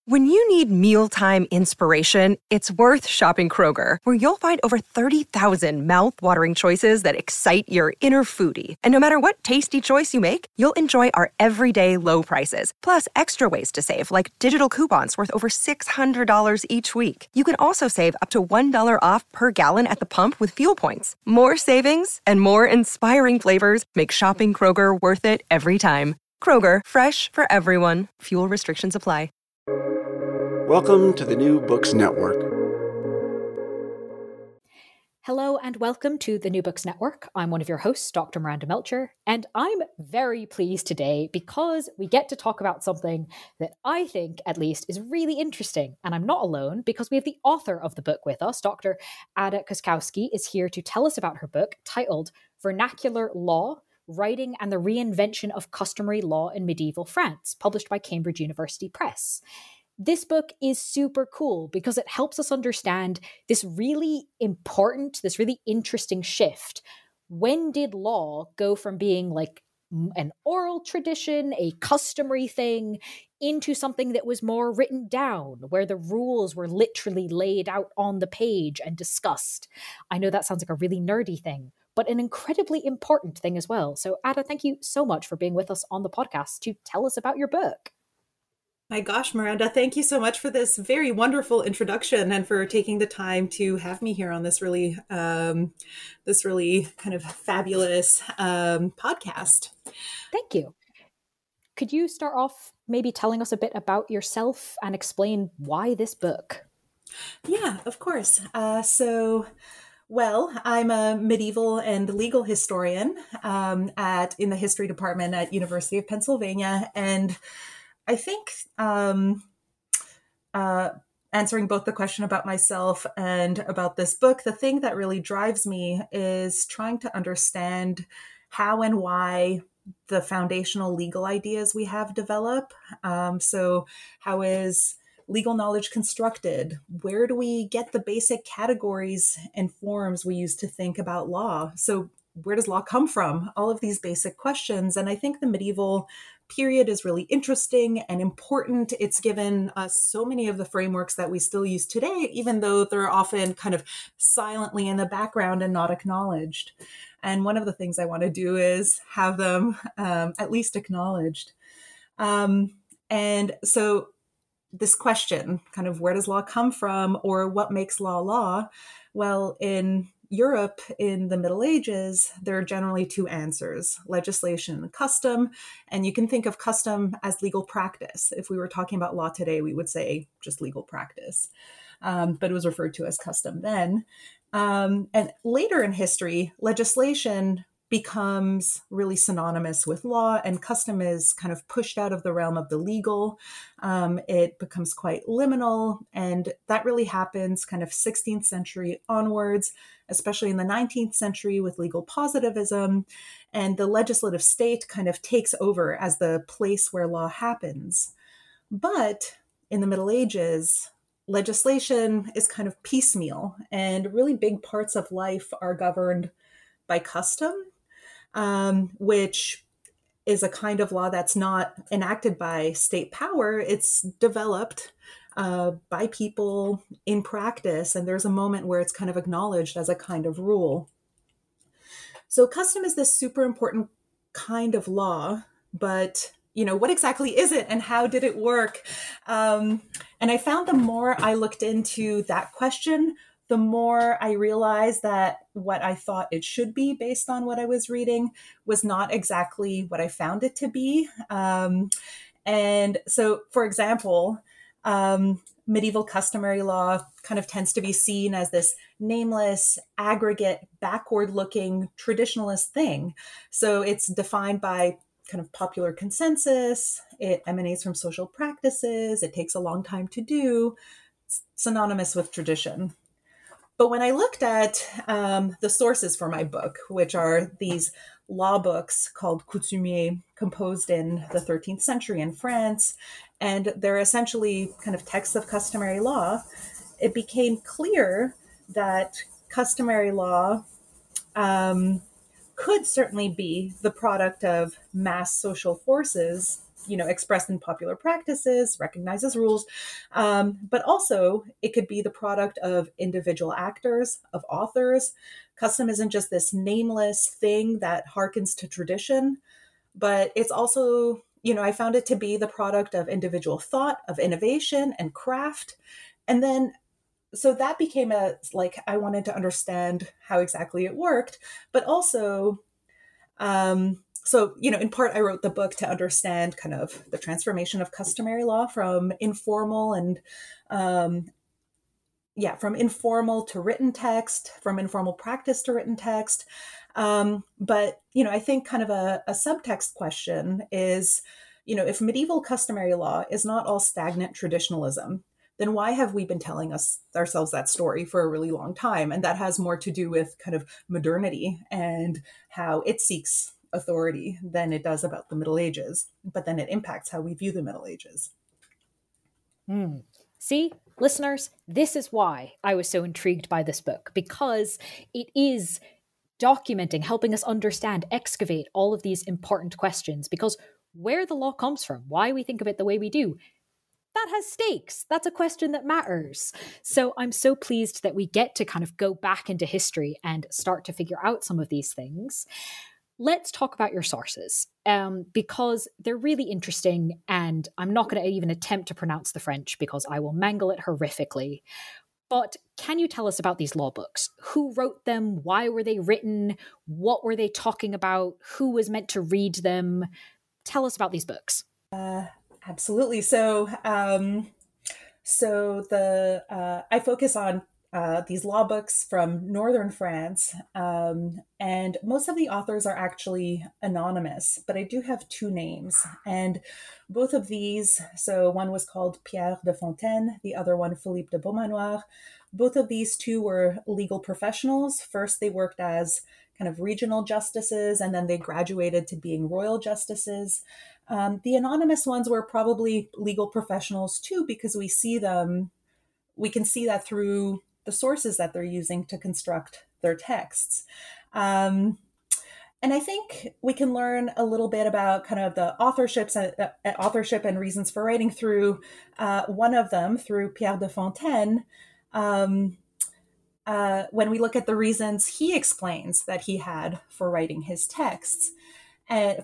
When you need mealtime inspiration, it's worth shopping Kroger, where you'll find over 30,000 mouth-watering choices that excite your inner foodie. And no matter what tasty choice you make, you'll enjoy our everyday low prices, plus extra ways to save, like digital coupons worth over $600 each week. You can also save up to $1 off per gallon at the pump with fuel points. More savings and more inspiring flavors make shopping Kroger worth it every time. Kroger, fresh for everyone. Fuel restrictions apply. Welcome to the New Books Network. Hello and welcome to the New Books Network. I'm one of your hosts, Dr. Miranda Melcher, and I'm very pleased today because we get to talk about something that I think, at least, is really interesting. And I'm not alone because we have the author of the book with us. Dr. Ada Koskowski is here to tell us about her book titled Vernacular Law: Writing and the Reinvention of Customary Law in Medieval France, published by Cambridge University Press. This book is super cool because it helps us understand this really important, this really interesting shift. When did law go from being like an oral tradition, a customary thing, into something that was more written down, where the rules were literally laid out on the page and discussed? I know that sounds like a really nerdy thing, but an incredibly important thing as well. So Ada, thank you so much for being with us on the podcast to tell us about your book. My gosh, Miranda, thank you so much for this very wonderful introduction and for taking the time to have me here on this really kind of fabulous podcast. Thank you. Could you start off maybe telling us a bit about yourself and explain why this book? Yeah, of course. Well, I'm a medieval and legal historian in the history department at University of Pennsylvania, and I think answering both the question about myself and about this book, the thing that really drives me is trying to understand how and why the foundational legal ideas we have develop. So how is legal knowledge constructed? Where do we get the basic categories and forms we use to think about law? So where does law come from? All of these basic questions. And I think the medieval period is really interesting and important. It's given us so many of the frameworks that we still use today, even though they're often kind of silently in the background and not acknowledged. And one of the things I want to do is have them at least acknowledged. And so this question, kind of where does law come from, or what makes law law? Well, in Europe in the Middle Ages, there are generally two answers: legislation and custom. And you can think of custom as legal practice. If we were talking about law today, we would say just legal practice. But it was referred to as custom then. And later in history, legislation becomes really synonymous with law, and custom is kind of pushed out of the realm of the legal. It becomes quite liminal, and that really happens kind of 16th century onwards, especially in the 19th century with legal positivism, and the legislative state kind of takes over as the place where law happens. But in the Middle Ages, legislation is kind of piecemeal, and really big parts of life are governed by custom, which is a kind of law that's not enacted by state power. It's developed by people in practice, and there's a moment where it's kind of acknowledged as a kind of rule. So custom is this super important kind of law, but what exactly is it and how did it work? And I found the more I looked into that question, the more I realized that what I thought it should be based on what I was reading was not exactly what I found it to be. And so, for example, medieval customary law kind of tends to be seen as this nameless, aggregate, backward-looking, traditionalist thing. So it's defined by kind of popular consensus. It emanates from social practices. It takes a long time to do. It's synonymous with tradition. But when I looked at the sources for my book, which are these law books called coutumiers, composed in the 13th century in France, and they're essentially kind of texts of customary law, it became clear that customary law could certainly be the product of mass social forces expressed in popular practices, recognized as rules. But also it could be the product of individual actors, of authors. Custom isn't just this nameless thing that harkens to tradition, but it's also, I found it to be the product of individual thought, of innovation and craft. And then, so that became I wanted to understand how exactly it worked, but also, in part, I wrote the book to understand kind of the transformation of customary law from informal and, from informal to written text, from informal practice to written text. But I think kind of a subtext question is, if medieval customary law is not all stagnant traditionalism, then why have we been telling ourselves that story for a really long time? And that has more to do with kind of modernity and how it seeks authority than it does about the Middle Ages. But then it impacts how we view the Middle Ages. See, listeners, this is why I was so intrigued by this book, because it is documenting, helping us understand, excavate all of these important questions, because where the law comes from, why we think of it the way we do, that has stakes. That's a question that matters. So I'm so pleased that we get to kind of go back into history and start to figure out some of these things. Let's talk about your sources, because they're really interesting, and I'm not going to even attempt to pronounce the French because I will mangle it horrifically. But can you tell us about these law books? Who wrote them? Why were they written? What were they talking about? Who was meant to read them? Tell us about these books. Absolutely. So, I focus on these law books from northern France, and most of the authors are actually anonymous, but I do have two names, and both of these, so one was called Pierre de Fontaine, the other one Philippe de Beaumanoir. Both of these two were legal professionals. First, they worked as kind of regional justices, and then they graduated to being royal justices. The anonymous ones were probably legal professionals too, because we can see that through the sources that they're using to construct their texts. And I think we can learn a little bit about kind of the authorship and reasons for writing through one of them, through Pierre de Fontaine. When we look at the reasons he explains that he had for writing his texts, and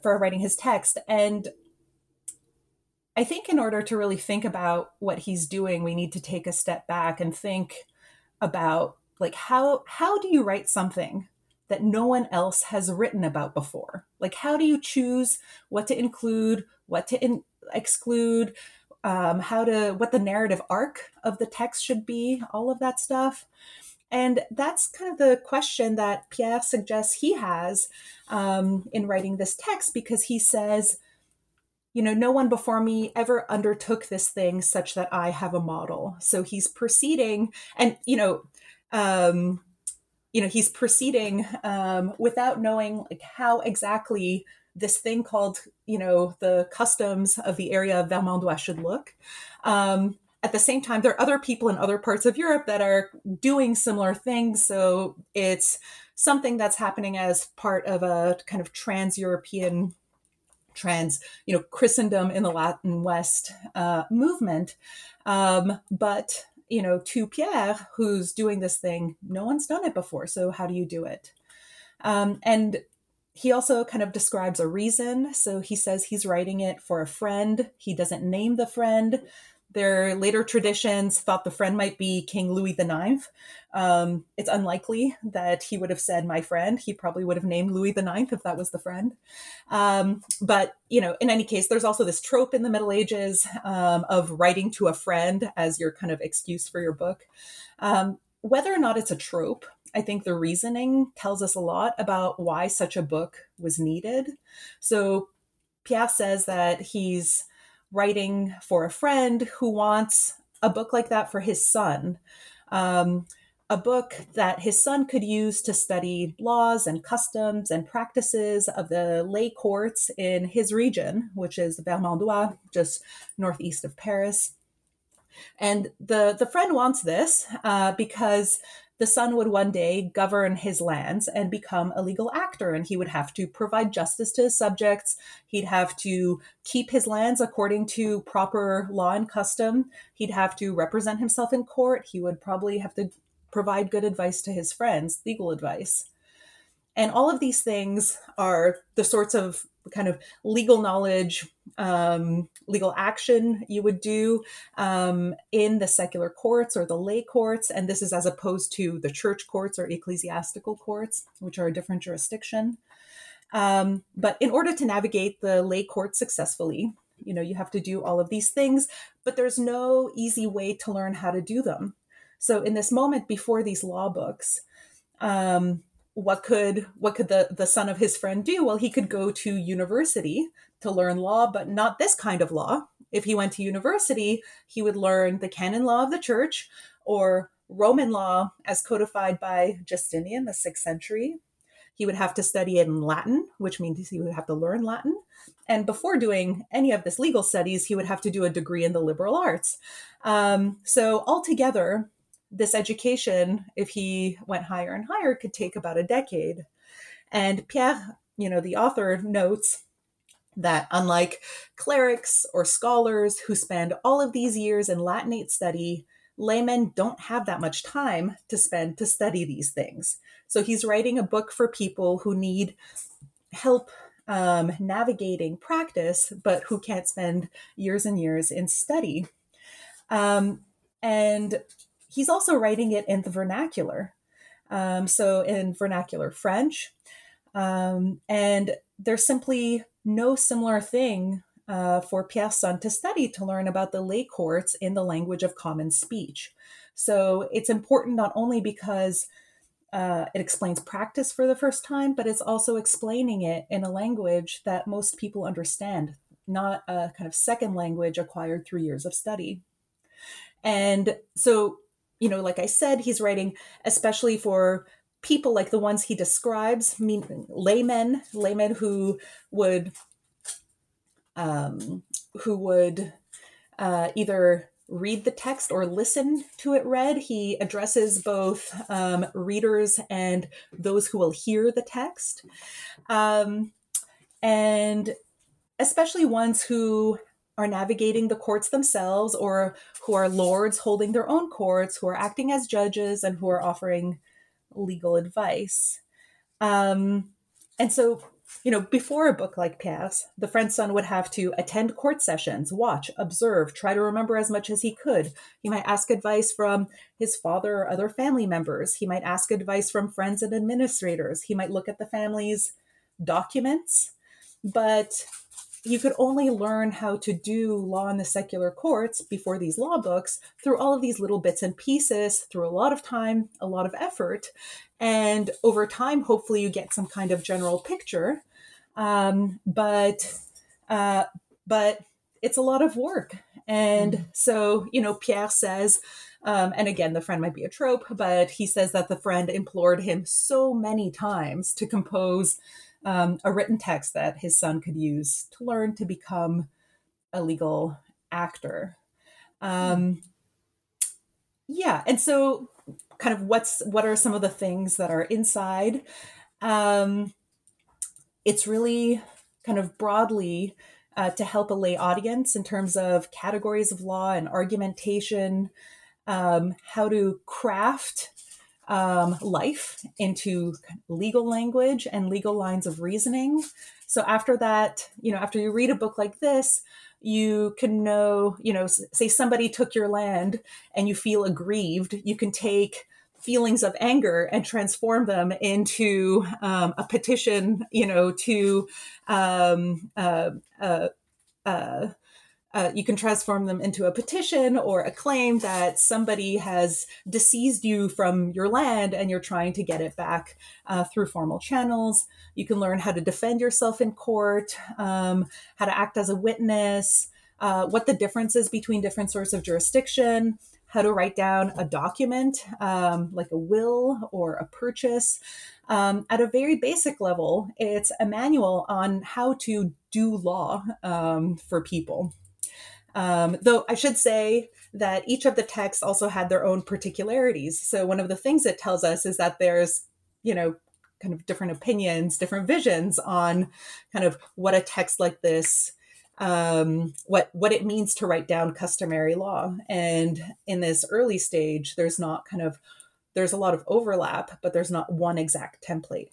I think in order to really think about what he's doing, we need to take a step back and think about how do you write something that no one else has written about before? Like, how do you choose what to include, what to exclude, what the narrative arc of the text should be, all of that stuff. And that's kind of the question that Pierre suggests he has in writing this text, because he says, no one before me ever undertook this thing such that I have a model. So he's proceeding, and he's proceeding without knowing how exactly this thing called, the customs of the area of Vermandois should look. At the same time, there are other people in other parts of Europe that are doing similar things. So it's something that's happening as part of a kind of trans-European, Christendom in the Latin West movement. But, to Pierre, who's doing this thing, no one's done it before. So how do you do it? And he also kind of describes a reason. So he says he's writing it for a friend. He doesn't name the friend. Their later traditions thought the friend might be King Louis IX. It's unlikely that he would have said my friend. He probably would have named Louis IX if that was the friend. But, in any case, there's also this trope in the Middle Ages of writing to a friend as your kind of excuse for your book. Whether or not it's a trope, I think the reasoning tells us a lot about why such a book was needed. So Pierre says that he's writing for a friend who wants a book like that for his son, a book that his son could use to study laws and customs and practices of the lay courts in his region, which is Vermandois, just northeast of Paris. And the friend wants this because the son would one day govern his lands and become a legal actor, and he would have to provide justice to his subjects. He'd have to keep his lands according to proper law and custom. He'd have to represent himself in court. He would probably have to provide good advice to his friends, legal advice. And all of these things are the sorts of kind of legal knowledge, legal action you would do in the secular courts or the lay courts. And this is as opposed to the church courts or ecclesiastical courts, which are a different jurisdiction. But in order to navigate the lay court successfully, you have to do all of these things, but there's no easy way to learn how to do them. So in this moment before these law books, what could the son of his friend do? Well, he could go to university to learn law, but not this kind of law. If he went to university, he would learn the canon law of the church or Roman law as codified by Justinian, the 6th century. He would have to study it in Latin, which means he would have to learn Latin. And before doing any of this legal studies, he would have to do a degree in the liberal arts. So altogether, this education, if he went higher and higher, could take about a decade. And Pierre, the author, notes that unlike clerics or scholars who spend all of these years in Latinate study, laymen don't have that much time to spend to study these things. So he's writing a book for people who need help navigating practice, but who can't spend years and years in study. And he's also writing it in the vernacular. So in vernacular French. And there's simply no similar thing for Pierre's son to study, to learn about the lay courts in the language of common speech. So it's important not only because it explains practice for the first time, but it's also explaining it in a language that most people understand, not a kind of second language acquired through years of study. And so, like I said, he's writing especially for people like the ones he describes, laymen who would either read the text or listen to it read. He addresses both readers and those who will hear the text. And especially ones who are navigating the courts themselves, or who are lords holding their own courts, who are acting as judges, and who are offering legal advice. And so, before a book like Pierre's, the Friend's son would have to attend court sessions, watch, observe, try to remember as much as he could. He might ask advice from his father or other family members. He might ask advice from friends and administrators. He might look at the family's documents, but you could only learn how to do law in the secular courts before these law books through all of these little bits and pieces, through a lot of time, a lot of effort. And over time, hopefully you get some kind of general picture. But it's a lot of work. And so, Pierre says, and again, the friend might be a trope, but he says that the friend implored him so many times to compose a written text that his son could use to learn to become a legal actor. And so kind of what are some of the things that are inside? It's really kind of broadly to help a lay audience in terms of categories of law and argumentation, how to craft life into legal language and legal lines of reasoning. So after that, after you read a book like this, you can know, say somebody took your land and you feel aggrieved, you can take feelings of anger and transform them into a petition, you can transform them into a petition or a claim that somebody has disseized you from your land and you're trying to get it back through formal channels. You can learn how to defend yourself in court, how to act as a witness, what the difference is between different sorts of jurisdiction, how to write down a document like a will or a purchase. At a very basic level, it's a manual on how to do law for people. Though I should say that each of the texts also had their own particularities. So one of the things it tells us is that there's, kind of different opinions, different visions on kind of what a text like this, what it means to write down customary law. And in this early stage, there's a lot of overlap, but there's not one exact template.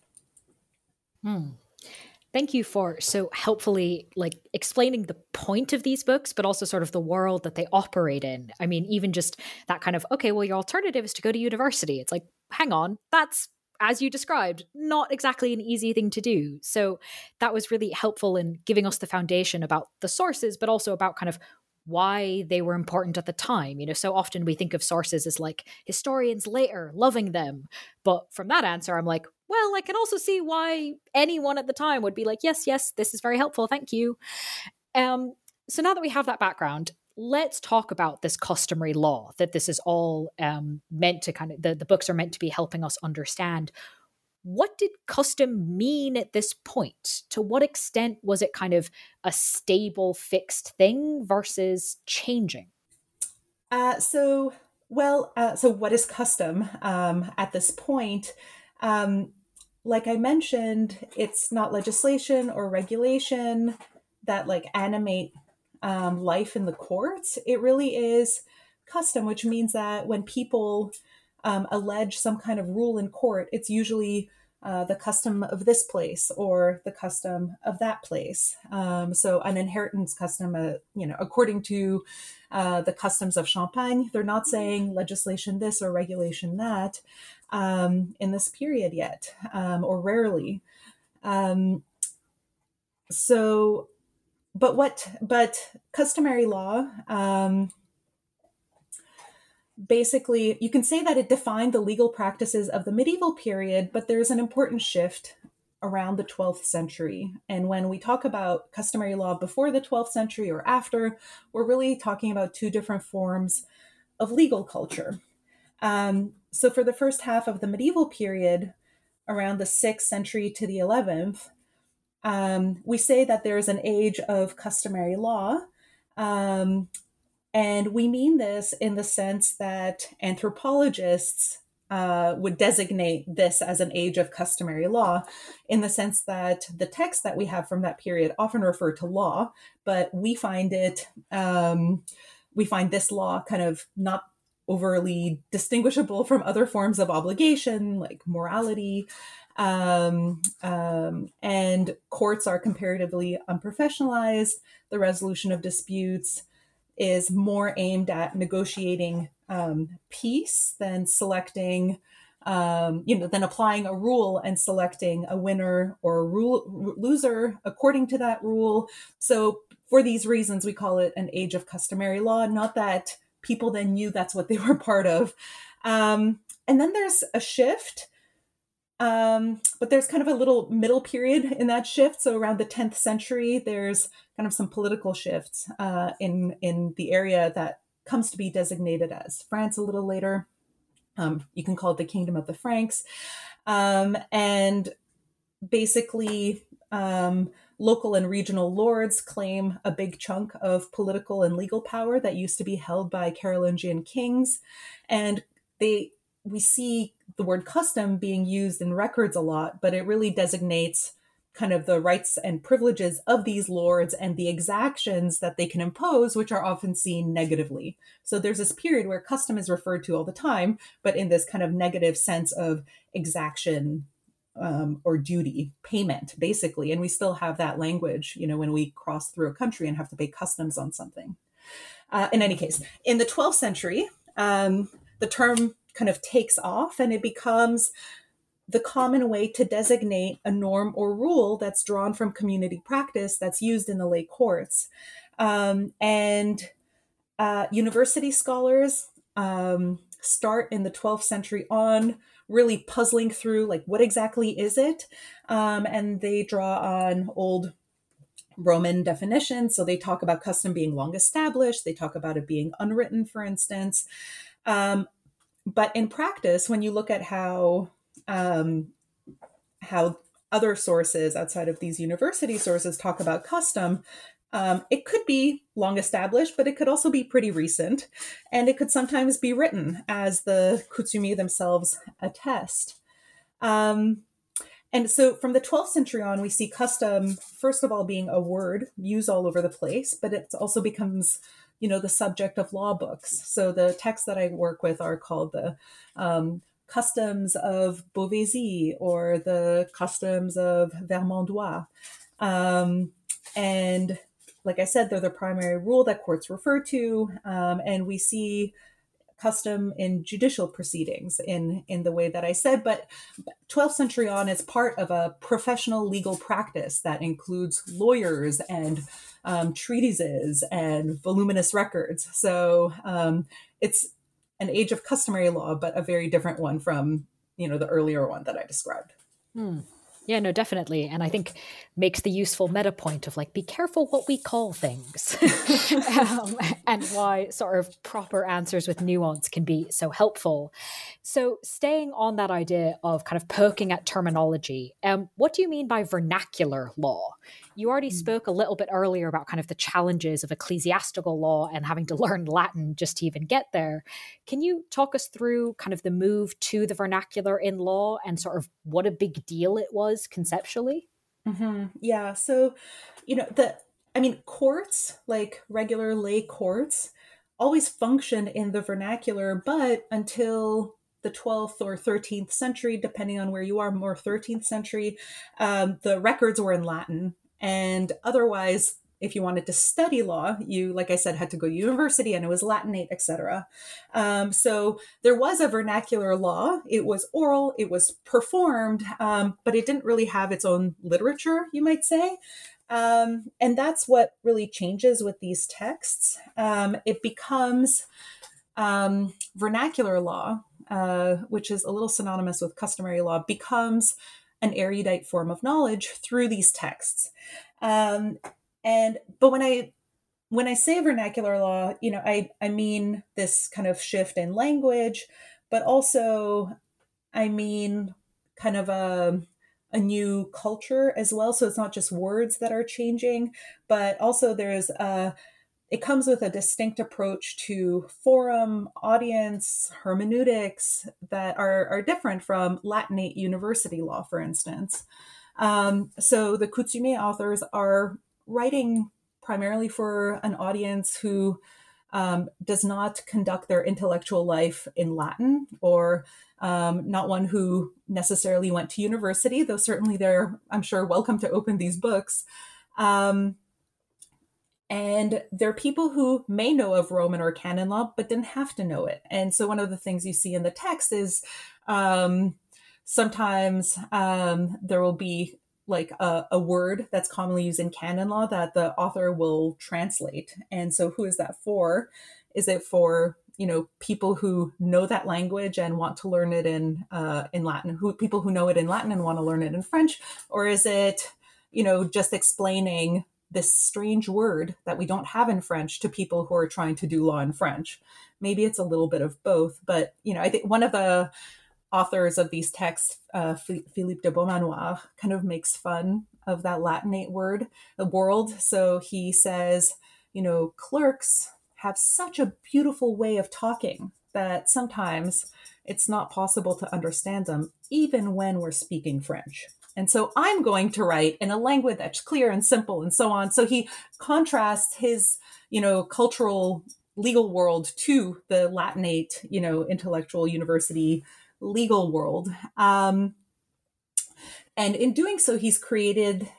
Thank you for so helpfully explaining the point of these books, but also sort of the world that they operate in. I mean, even just that kind of, okay, well, your alternative is to go to university. It's like, hang on, that's, as you described, not exactly an easy thing to do. So that was really helpful in giving us the foundation about the sources, but also about kind of why they were important at the time. So often we think of sources as like historians later loving them. But from that answer, I'm like, well, I can also see why anyone at the time would be like, yes, this is very helpful. Thank you. So now that we have that background, let's talk about this customary law that this is all meant to kind of, the books are meant to be helping us understand. What did custom mean at this point? To what extent was it kind of a stable, fixed thing versus changing? So what is custom at this point? Like I mentioned, it's not legislation or regulation that animate life in the courts. It really is custom, which means that when people allege some kind of rule in court, it's usually the custom of this place or the custom of that place. So an inheritance custom, according to the customs of Champagne, they're not saying legislation this or regulation that in this period yet, or rarely. But customary law, basically, you can say that it defined the legal practices of the medieval period, but there's an important shift around the 12th century. And when we talk about customary law before the 12th century or after, we're really talking about two different forms of legal culture. So for the first half of the medieval period, around the 6th century to the 11th, we say that there's an age of customary law. And we mean this in the sense that anthropologists would designate this as an age of customary law, in the sense that the texts that we have from that period often refer to law, but we find this law kind of not overly distinguishable from other forms of obligation, like morality. And courts are comparatively unprofessionalized. The resolution of disputes is more aimed at negotiating peace than selecting, than applying a rule and selecting a winner or a loser according to that rule. So for these reasons, we call it an age of customary law, not that people then knew that's what they were part of. And then there's a shift, but there's kind of a little middle period in that shift. So around the 10th century, there's kind of some political shifts in the area that comes to be designated as France a little later. You can call it the Kingdom of the Franks. And basically, local and regional lords claim a big chunk of political and legal power that used to be held by Carolingian kings. And we see the word custom being used in records a lot, but it really designates kind of the rights and privileges of these lords and the exactions that they can impose, which are often seen negatively. So there's this period where custom is referred to all the time, but in this kind of negative sense of exaction or duty, payment, basically. And we still have that language, when we cross through a country and have to pay customs on something. In any case, in the 12th century, the term kind of takes off and it becomes the common way to designate a norm or rule that's drawn from community practice that's used in the lay courts. And university scholars start in the 12th century on really puzzling through what exactly is it? And they draw on old Roman definitions. So they talk about custom being long established. They talk about it being unwritten, for instance. But in practice, when you look at how other sources outside of these university sources talk about custom, It could be long established, but it could also be pretty recent. And it could sometimes be written, as the coutumiers themselves attest. And so from the 12th century on, we see custom, first of all, being a word used all over the place, but it also becomes, the subject of law books. So the texts that I work with are called the Customs of Beauvaisis or the Customs of Vermandois. And like I said, they're the primary rule that courts refer to. And we see custom in judicial proceedings in the way that I said, but 12th century on, it's part of a professional legal practice that includes lawyers and treatises and voluminous records. So it's an age of customary law, but a very different one from, the earlier one that I described. Yeah, no, definitely. And I think makes the useful meta point of be careful what we call things and why sort of proper answers with nuance can be so helpful. So staying on that idea of kind of poking at terminology, what do you mean by vernacular law? You already spoke a little bit earlier about kind of the challenges of ecclesiastical law and having to learn Latin just to even get there. Can you talk us through kind of the move to the vernacular in law and sort of what a big deal it was conceptually? Mm-hmm. Yeah. So, courts, like regular lay courts, always functioned in the vernacular, but until the 12th or 13th century, depending on where you are, more 13th century, the records were in Latin. And otherwise, if you wanted to study law, you, like I said, had to go to university and it was Latinate, etc. So there was a vernacular law. It was oral, it was performed, but it didn't really have its own literature, you might say. And that's what really changes with these texts. It becomes vernacular law, which is a little synonymous with customary law, becomes an erudite form of knowledge through these texts. But when I say vernacular law, I mean this kind of shift in language, but also I mean kind of a new culture as well. So it's not just words that are changing, but also it comes with a distinct approach to forum, audience, hermeneutics that are different from Latinate university law, for instance. So the coutumier authors are writing primarily for an audience who does not conduct their intellectual life in Latin, or not one who necessarily went to university, though certainly they're, I'm sure, welcome to open these books. And they're people who may know of Roman or canon law, but didn't have to know it. And so one of the things you see in the text is sometimes there will be a word that's commonly used in canon law that the author will translate. And so who is that for? Is it for, people who know that language and want to learn it in Latin, people who know it in Latin and want to learn it in French? Or is it, just explaining this strange word that we don't have in French to people who are trying to do law in French? Maybe it's a little bit of both, but, I think one of the authors of these texts, Philippe de Beaumanoir, kind of makes fun of that Latinate word, the world. So he says, clerks have such a beautiful way of talking that sometimes it's not possible to understand them, even when we're speaking French. And so I'm going to write in a language that's clear and simple and so on. So he contrasts his, cultural legal world to the Latinate, intellectual university legal world. And in doing so, he's creating,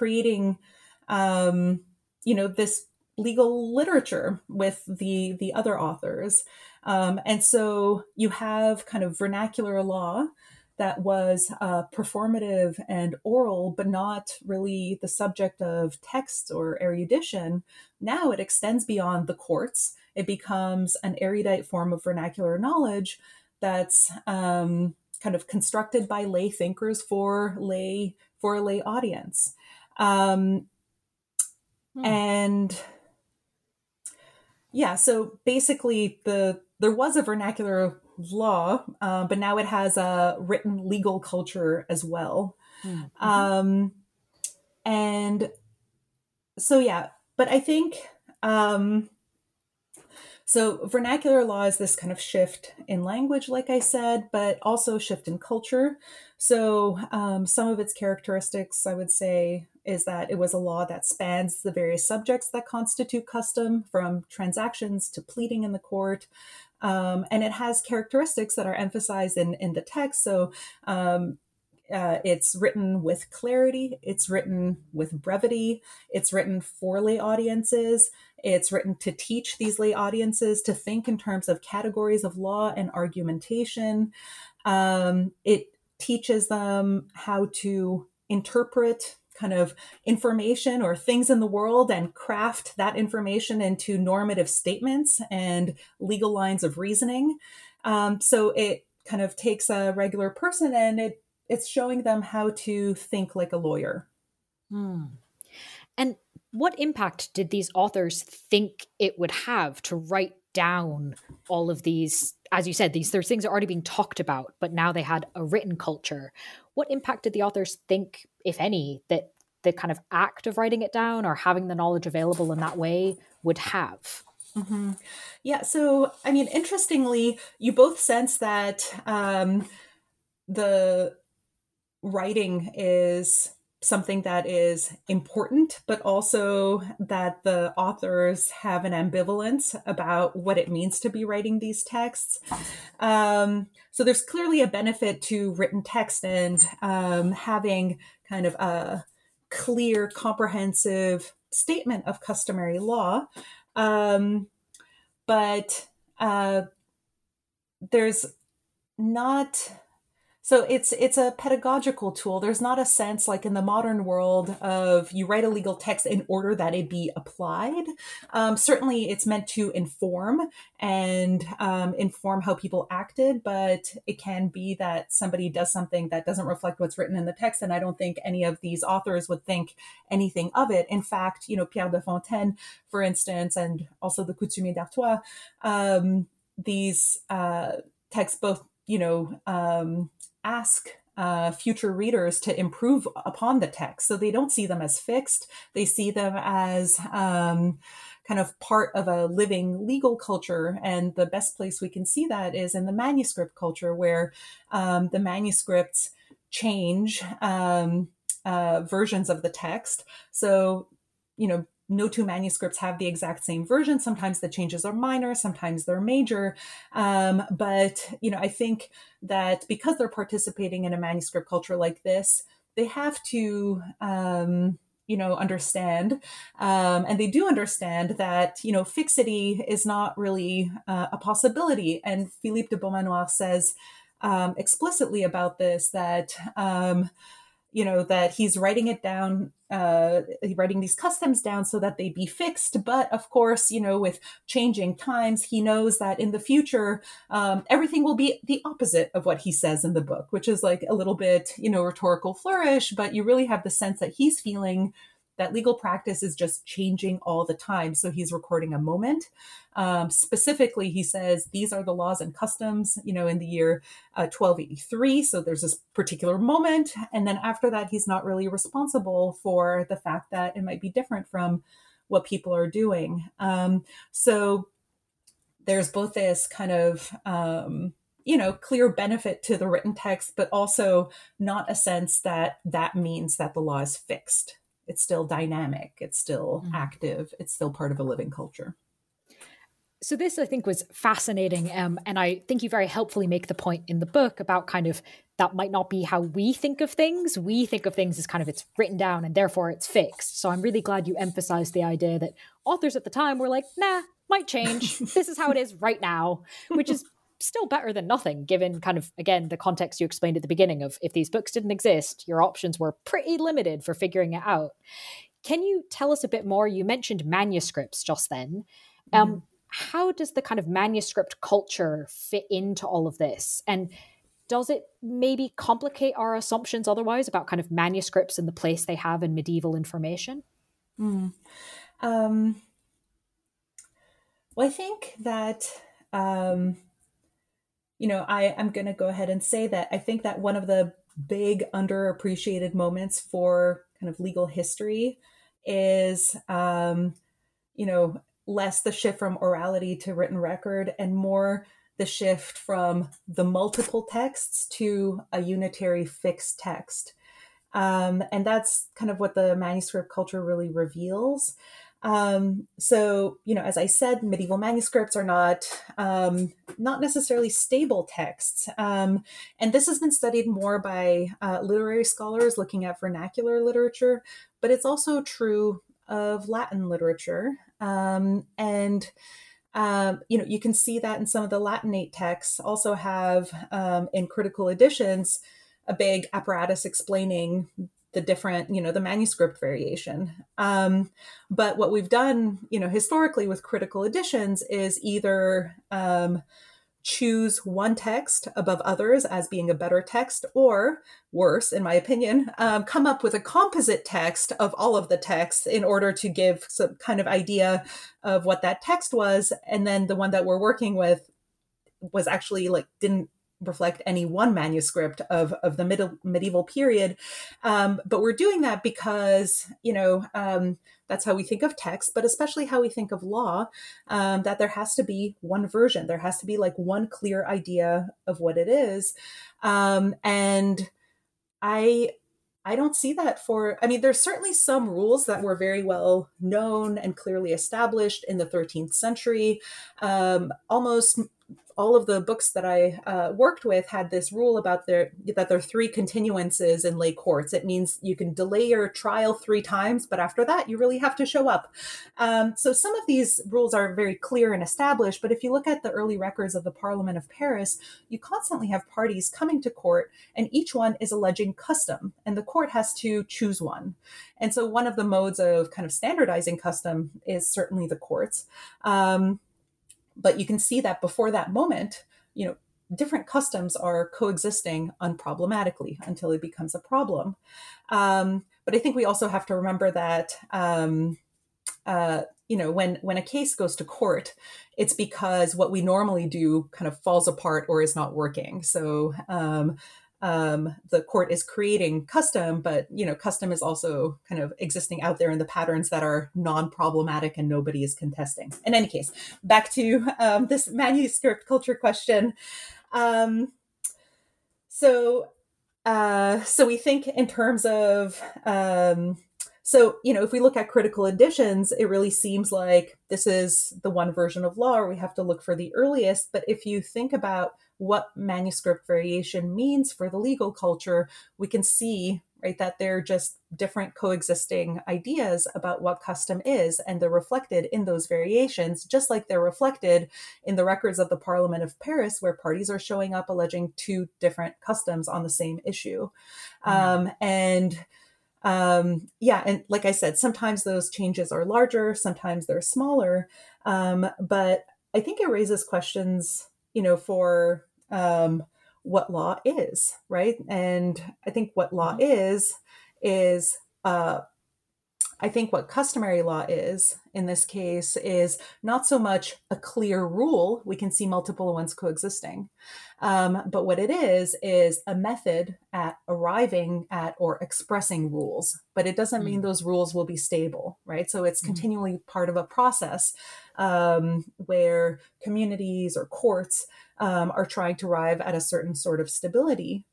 this legal literature with the other authors. And so you have kind of vernacular law that was performative and oral, but not really the subject of text or erudition. Now it extends beyond the courts. It becomes an erudite form of vernacular knowledge that's kind of constructed by lay thinkers for a lay audience. And yeah, so basically there was a vernacular law, but now it has a written legal culture as well. And so, yeah, But I think, so vernacular law is this kind of shift in language, like I said, but also shift in culture. So some of its characteristics, I would say, is that it was a law that spans the various subjects that constitute custom, from transactions to pleading in the court. And it has characteristics that are emphasized in the text. So it's written with clarity, it's written with brevity, it's written for lay audiences, it's written to teach these lay audiences to think in terms of categories of law and argumentation. It teaches them how to interpret kind of information or things in the world and craft that information into normative statements and legal lines of reasoning. So it kind of takes a regular person and it's showing them how to think like a lawyer. And what impact did these authors think it would have to write down all of these, as you said, there's things that are already being talked about, but now they had a written culture. What impact did the authors think, if any, that the kind of act of writing it down or having the knowledge available in that way would have? Mm-hmm. Yeah. So, I mean, interestingly, you both sense that the writing is something that is important, but also that the authors have an ambivalence about what it means to be writing these texts. So there's clearly a benefit to written text and having kind of a clear, comprehensive statement of customary law. But there's not... So it's a pedagogical tool. There's not a sense like in the modern world of you write a legal text in order that it be applied. Certainly it's meant to inform and inform how people acted, but it can be that somebody does something that doesn't reflect what's written in the text. And I don't think any of these authors would think anything of it. In fact, Pierre de Fontaine, for instance, and also the Coutumier d'Artois, these texts both, ask future readers to improve upon the text. So they don't see them as fixed. They see them as kind of part of a living legal culture. And the best place we can see that is in the manuscript culture, where the manuscripts change versions of the text. So, no two manuscripts have the exact same version. Sometimes the changes are minor, sometimes they're major. But I think that because they're participating in a manuscript culture like this, they have to, understand, and they do understand that, fixity is not really a possibility. And Philippe de Beaumanoir says explicitly about this that, that he's writing it down, writing these customs down so that they be fixed. But of course, with changing times, he knows that in the future, everything will be the opposite of what he says in the book, which is like a little bit, rhetorical flourish, but you really have the sense that he's feeling that legal practice is just changing all the time. So he's recording a moment. Specifically, he says, these are the laws and customs, in the year 1283. So there's this particular moment. And then after that, he's not really responsible for the fact that it might be different from what people are doing. So there's both this kind of, clear benefit to the written text, but also not a sense that that means that the law is fixed. It's still dynamic. It's still active. It's still part of a living culture. So this, I think, was fascinating. And I think you very helpfully make the point in the book about kind of that might not be how we think of things. We think of things as kind of it's written down and therefore it's fixed. So I'm really glad you emphasized the idea that authors at the time were like, nah, might change. This is how it is right now, which is still better than nothing, given kind of, again, the context you explained at the beginning of if these books didn't exist, your options were pretty limited for figuring it out. Can you tell us a bit more? You mentioned manuscripts just then. How does the kind of manuscript culture fit into all of this? And does it maybe complicate our assumptions otherwise about kind of manuscripts and the place they have in medieval information? Well, I think that, I'm going to go ahead and say that I think that one of the big underappreciated moments for kind of legal history is less the shift from orality to written record and more the shift from the multiple texts to a unitary fixed text. And that's kind of what the manuscript culture really reveals. So, as I said, medieval manuscripts are not necessarily stable texts. And this has been studied more by literary scholars looking at vernacular literature, but it's also true of Latin literature. You can see that in some of the Latinate texts also have, in critical editions, a big apparatus explaining the different, the manuscript variation. But what we've done, historically with critical editions is either choose one text above others as being a better text, or worse, in my opinion, come up with a composite text of all of the texts in order to give some kind of idea of what that text was. And then the one that we're working with was actually didn't reflect any one manuscript of the medieval period. But we're doing that because, that's how we think of text, but especially how we think of law, that there has to be one version. There has to be one clear idea of what it is. And I don't see that there's certainly some rules that were very well known and clearly established in the 13th century. Almost all of the books that I worked with had this rule about that there are 3 continuances in lay courts. It means you can delay your trial 3 times, but after that, you really have to show up. So some of these rules are very clear and established, but if you look at the early records of the Parliament of Paris, you constantly have parties coming to court, and each one is alleging custom, and the court has to choose one. And so one of the modes of kind of standardizing custom is certainly the courts. But you can see that before that moment, different customs are coexisting unproblematically until it becomes a problem. But I think we also have to remember that, when a case goes to court, it's because what we normally do kind of falls apart or is not working. So the court is creating custom, but custom is also kind of existing out there in the patterns that are non-problematic and nobody is contesting. In any case, back to this manuscript culture question. So we think in terms of if we look at critical editions, it really seems like this is the one version of law, or we have to look for the earliest. But if you think about what manuscript variation means for the legal culture, we can see, right, that they're just different coexisting ideas about what custom is, and they're reflected in those variations, just like they're reflected in the records of the Parliament of Paris, where parties are showing up alleging 2 different customs on the same issue. And like I said, sometimes those changes are larger, sometimes they're smaller. But I think it raises questions, for what law is, right? And I think what law is I think what customary law is, in this case, is not so much a clear rule. We can see multiple ones coexisting. But what it is a method at arriving at or expressing rules. But it doesn't mean those rules will be stable, right? So it's continually part of a process where communities or courts are trying to arrive at a certain sort of stability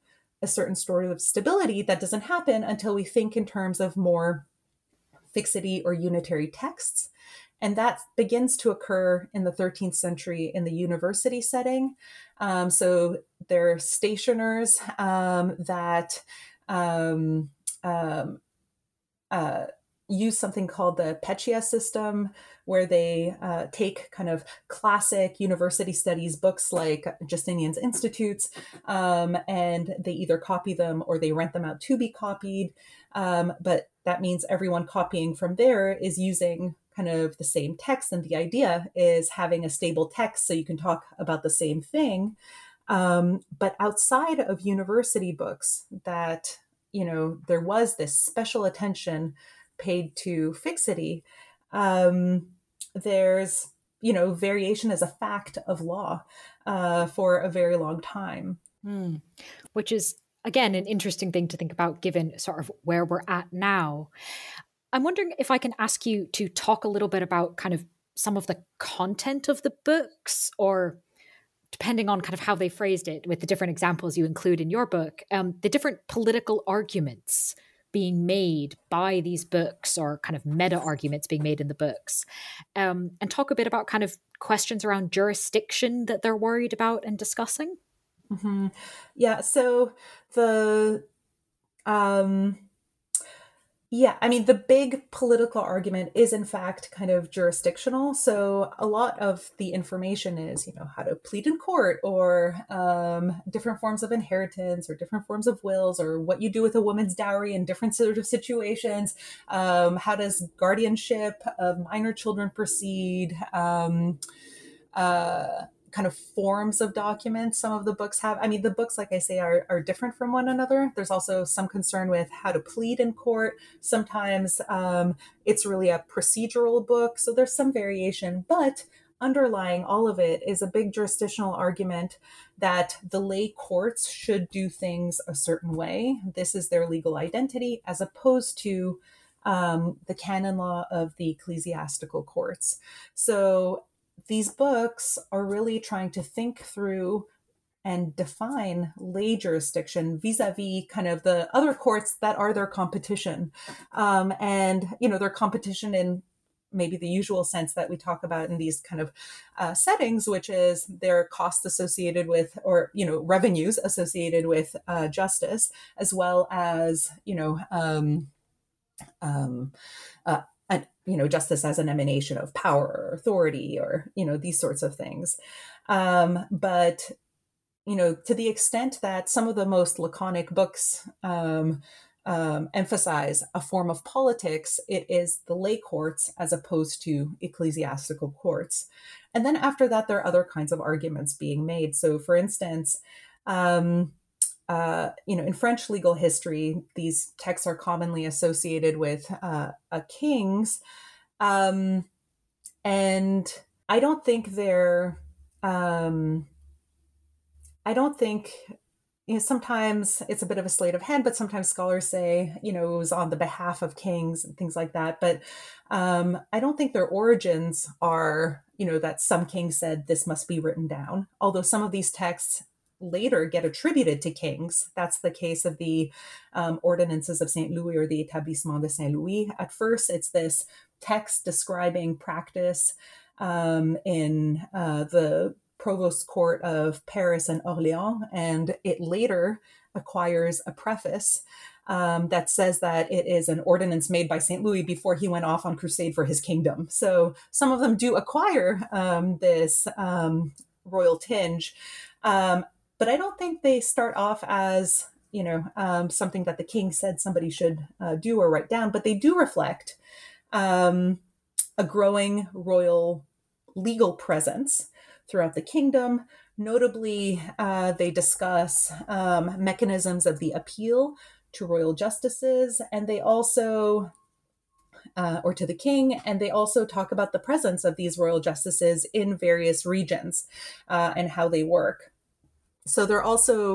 that doesn't happen until we think in terms of more fixity or unitary texts. And that begins to occur in the 13th century in the university setting. So there are stationers that use something called the Pecia system, where they take kind of classic university studies books like Justinian's Institutes, and they either copy them or they rent them out to be copied. But that means everyone copying from there is using kind of the same text. And the idea is having a stable text so you can talk about the same thing. But outside of university books, that, there was this special attention paid to fixity. There's, variation as a fact of law for a very long time. Which is, again, an interesting thing to think about given sort of where we're at now. I'm wondering if I can ask you to talk a little bit about kind of some of the content of the books, or depending on kind of how they phrased it with the different examples you include in your book, the different political arguments being made by these books, or kind of meta arguments being made in the books, and talk a bit about kind of questions around jurisdiction that they're worried about and discussing. Mm-hmm. Yeah. So the, I mean, the big political argument is, in fact, kind of jurisdictional. So a lot of the information is, how to plead in court, or different forms of inheritance, or different forms of wills, or what you do with a woman's dowry in different sort of situations. How does guardianship of minor children proceed? Kind of forms of documents some of the books have. I mean, the books, like I say, are different from one another. There's also some concern with how to plead in court. Sometimes it's really a procedural book, so there's some variation. But underlying all of it is a big jurisdictional argument that the lay courts should do things a certain way. This is their legal identity, as opposed to the canon law of the ecclesiastical courts. So these books are really trying to think through and define lay jurisdiction vis-a-vis kind of the other courts that are their competition. And, their competition in maybe the usual sense that we talk about in these kind of settings, which is their costs associated with, or, revenues associated with justice, as well as, justice as an emanation of power or authority, or, these sorts of things. But, to the extent that some of the most laconic books emphasize a form of politics, it is the lay courts as opposed to ecclesiastical courts. And then after that, there are other kinds of arguments being made. So, for instance, in French legal history, these texts are commonly associated with kings, and I don't think they're. I don't think. Sometimes it's a bit of a sleight of hand, but sometimes scholars say, it was on the behalf of kings and things like that. But I don't think their origins are, that some king said this must be written down. Although some of these texts later get attributed to kings. That's the case of the Ordinances of St. Louis, or the Établissement de Saint Louis. At first, it's this text describing practice in the Provost Court of Paris and Orléans, and it later acquires a preface that says that it is an ordinance made by St. Louis before he went off on crusade for his kingdom. So some of them do acquire this royal tinge. But I don't think they start off as, something that the king said somebody should do or write down, but they do reflect a growing royal legal presence throughout the kingdom. Notably, they discuss mechanisms of the appeal to royal justices, and they also, or to the king, and they also talk about the presence of these royal justices in various regions and how they work. So they're also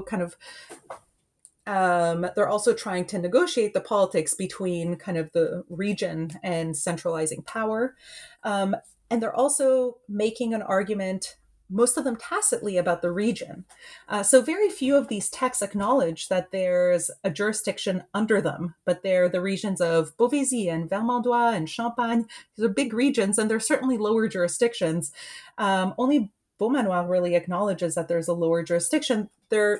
they're also trying to negotiate the politics between kind of the region and centralizing power. And they're also making an argument, most of them tacitly, about the region. So very few of these texts acknowledge that there's a jurisdiction under them, but they're the regions of Beauvaisis and Vermandois and Champagne. These are big regions, and they're certainly lower jurisdictions. Only Beaumanoir really acknowledges that there's a lower jurisdiction. They're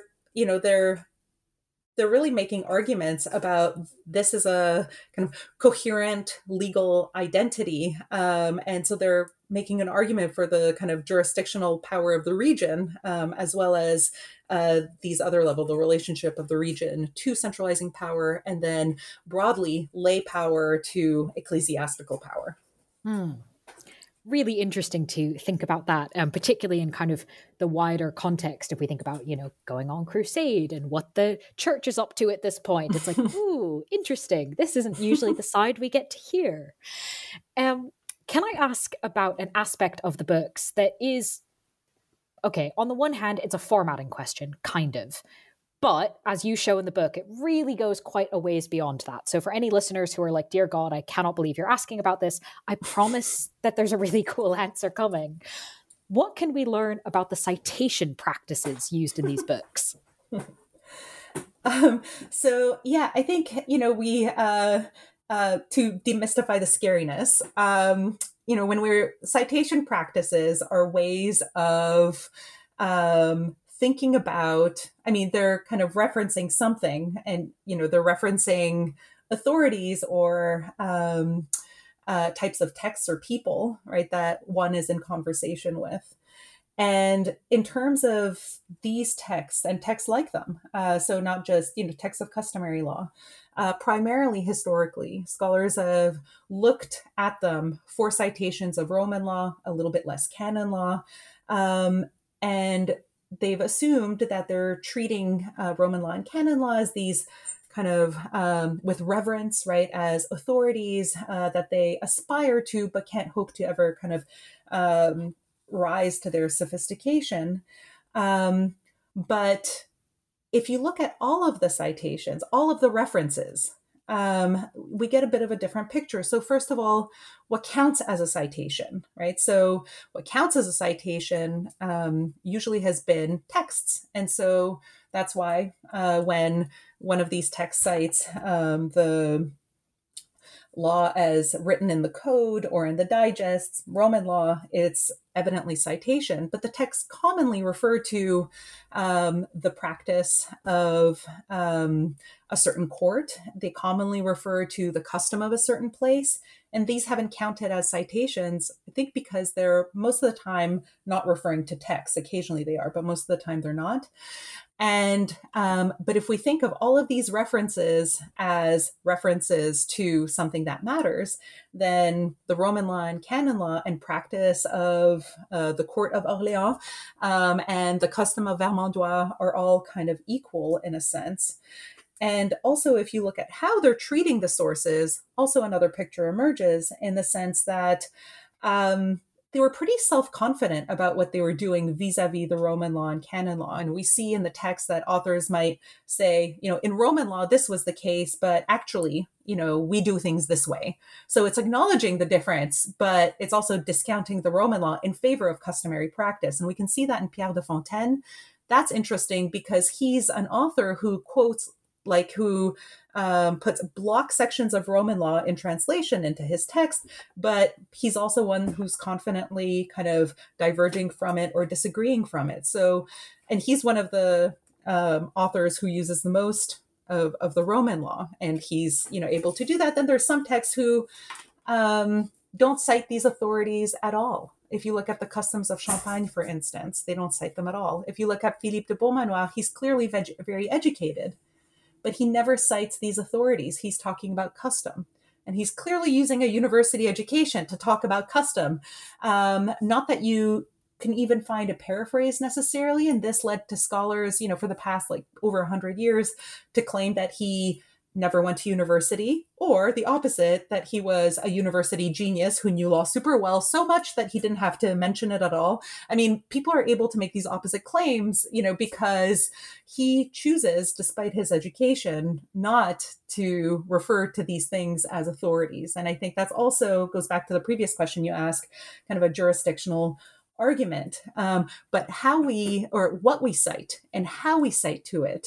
really making arguments about this is a kind of coherent legal identity. And so they're making an argument for the kind of jurisdictional power of the region, as well as these other level, the relationship of the region to centralizing power, and then broadly lay power to ecclesiastical power. Really interesting to think about that, particularly in kind of the wider context. If we think about, going on crusade and what the church is up to at this point, it's like, ooh, interesting. This isn't usually the side we get to hear. Can I ask about an aspect of the books that is, okay, on the one hand, it's a formatting question, kind of. But as you show in the book, it really goes quite a ways beyond that. So for any listeners who are like, dear God, I cannot believe you're asking about this, I promise that there's a really cool answer coming. What can we learn about the citation practices used in these books? So yeah, I think, we, to demystify the scariness, when we're citation practices are ways of thinking about, they're kind of referencing something and, they're referencing authorities or types of texts or people, right, that one is in conversation with. And in terms of these texts and texts like them, so not just, texts of customary law, primarily historically, scholars have looked at them for citations of Roman law, a little bit less canon law, and they've assumed that they're treating Roman law and canon law as these kind of with reverence, right, as authorities that they aspire to, but can't hope to ever kind of rise to their sophistication. But if you look at all of the citations, all of the references, we get a bit of a different picture. So first of all, what counts as a citation, right? So what counts as a citation usually has been texts. And so that's why when one of these text cites the law as written in the code or in the digests, Roman law, it's evidently citation, but the texts commonly refer to the practice of a certain court. They commonly refer to the custom of a certain place. And these haven't counted as citations, I think because they're most of the time not referring to text. Occasionally they are, but most of the time they're not. And, but if we think of all of these references as references to something that matters, then the Roman law and canon law and practice of the court of Orléans and the custom of Vermandois are all kind of equal in a sense. And also, if you look at how they're treating the sources, also another picture emerges in the sense that they were pretty self-confident about what they were doing vis-a-vis the Roman law and canon law. And we see in the text that authors might say, in Roman law, this was the case, but actually, we do things this way. So it's acknowledging the difference, but it's also discounting the Roman law in favor of customary practice. And we can see that in Pierre de Fontaine. That's interesting because he's an author who quotes, who puts block sections of Roman law in translation into his text, but he's also one who's confidently kind of diverging from it or disagreeing from it. So, and he's one of the authors who uses the most of the Roman law, and he's, able to do that. Then there's some texts who don't cite these authorities at all. If you look at the customs of Champagne, for instance, they don't cite them at all. If you look at Philippe de Beaumanoir, he's clearly very educated, but he never cites these authorities. He's talking about custom. And he's clearly using a university education to talk about custom. Not that you can even find a paraphrase necessarily. And this led to scholars, for the past over 100 years to claim that he never went to university, or the opposite, that he was a university genius who knew law super well, so much that he didn't have to mention it at all. People are able to make these opposite claims, because he chooses, despite his education, not to refer to these things as authorities. And I think that's also goes back to the previous question you asked, kind of a jurisdictional argument. But what we cite and how we cite to it,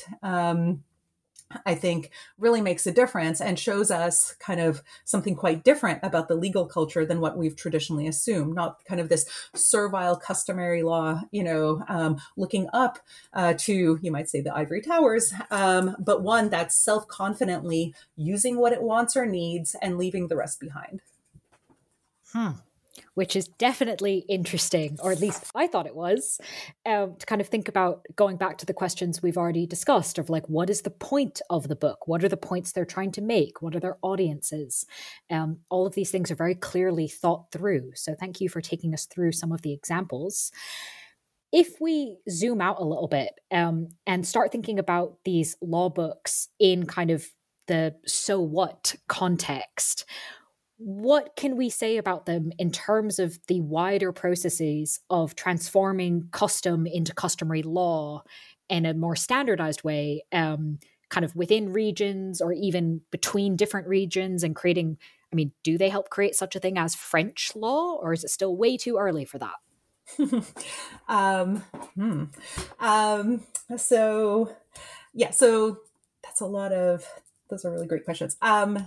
I think really makes a difference and shows us kind of something quite different about the legal culture than what we've traditionally assumed. Not kind of this servile customary law, looking up to, you might say, the ivory towers, but one that's self-confidently using what it wants or needs and leaving the rest behind. Which is definitely interesting, or at least I thought it was, to kind of think about going back to the questions we've already discussed of what is the point of the book? What are the points they're trying to make? What are their audiences? All of these things are very clearly thought through. So thank you for taking us through some of the examples. If we zoom out a little bit and start thinking about these law books in kind of the so what context, what can we say about them in terms of the wider processes of transforming custom into customary law in a more standardized way, kind of within regions or even between different regions and creating, I mean, do they help create such a thing as French law, or is it still way too early for that? um, hmm. So that's a lot of, those are really great questions.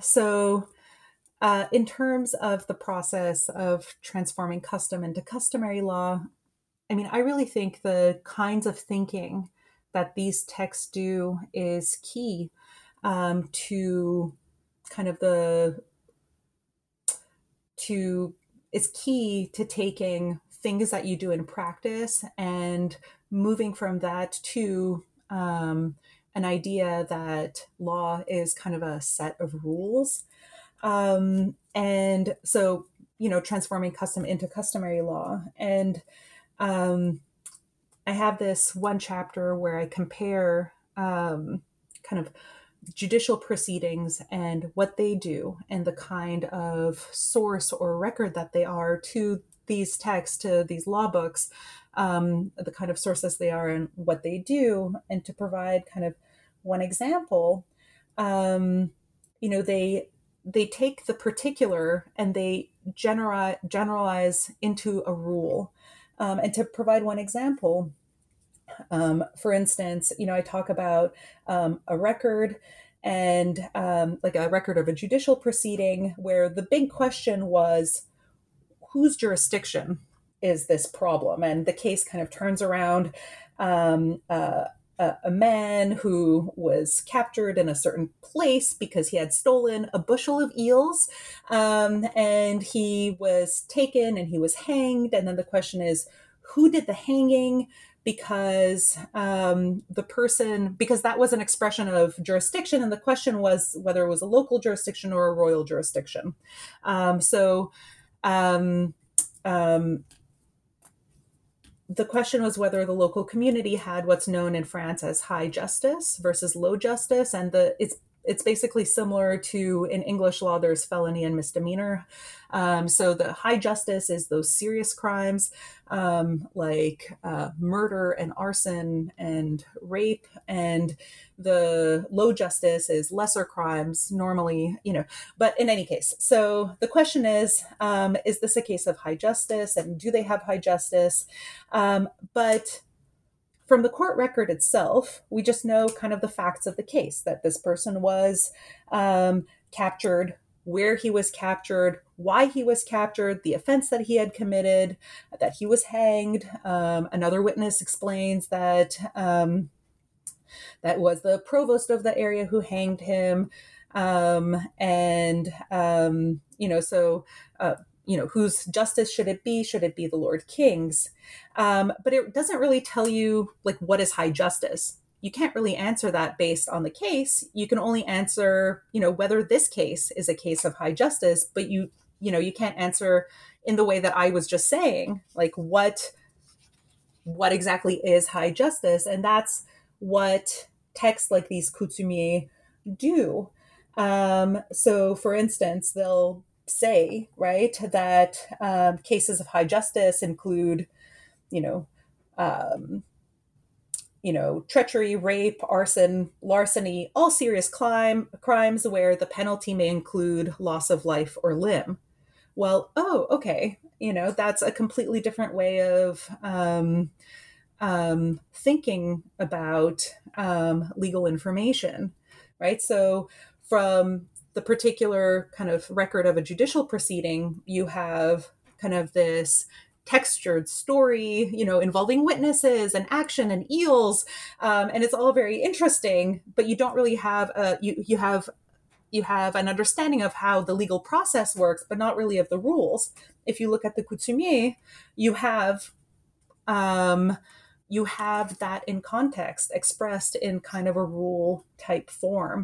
In terms of the process of transforming custom into customary law, I mean, I really think the kinds of thinking that these texts do is key to kind of is key to taking things that you do in practice and moving from that to an idea that law is kind of a set of rules. And so, transforming custom into customary law. And I have this one chapter where I compare kind of judicial proceedings and what they do and the kind of source or record that they are to these texts, to these law books, the kind of sources they are and what they do. And to provide kind of one example, they take the particular and they generalize into a rule. And to provide one example, for instance, I talk about a record and like a record of a judicial proceeding where the big question was, whose jurisdiction is this problem? And the case kind of turns around a man who was captured in a certain place because he had stolen a bushel of eels, and he was taken and he was hanged. And then the question is, who did the hanging? Because because that was an expression of jurisdiction, and the question was whether it was a local jurisdiction or a royal jurisdiction. The question was whether the local community had what's known in France as high justice versus low justice, and it's basically similar to, in English law, there's felony and misdemeanor. So the high justice is those serious crimes like murder and arson and rape, and the low justice is lesser crimes normally, but in any case. So the question is this a case of high justice, and do they have high justice? But from the court record itself, we just know kind of the facts of the case, that this person was captured, where he was captured, why he was captured, the offense that he had committed, that he was hanged. Another witness explains that that was the provost of the area who hanged him. Whose justice should it be? Should it be the Lord King's? But it doesn't really tell you, like, what is high justice. You can't really answer that based on the case. You can only answer, whether this case is a case of high justice, but you can't answer in the way that I was just saying, like what exactly is high justice. And that's what texts like these coutumiers do. So for instance, they'll say, right, that cases of high justice include, treachery, rape, arson, larceny, all serious crimes where the penalty may include loss of life or limb. Well, okay, that's a completely different way of thinking about legal information, right? So from the particular kind of record of a judicial proceeding, you have kind of this textured story, involving witnesses and action and eels, and it's all very interesting. But you don't really have you have an understanding of how the legal process works, but not really of the rules. If you look at the coutumier, you have that in context, expressed in kind of a rule type form.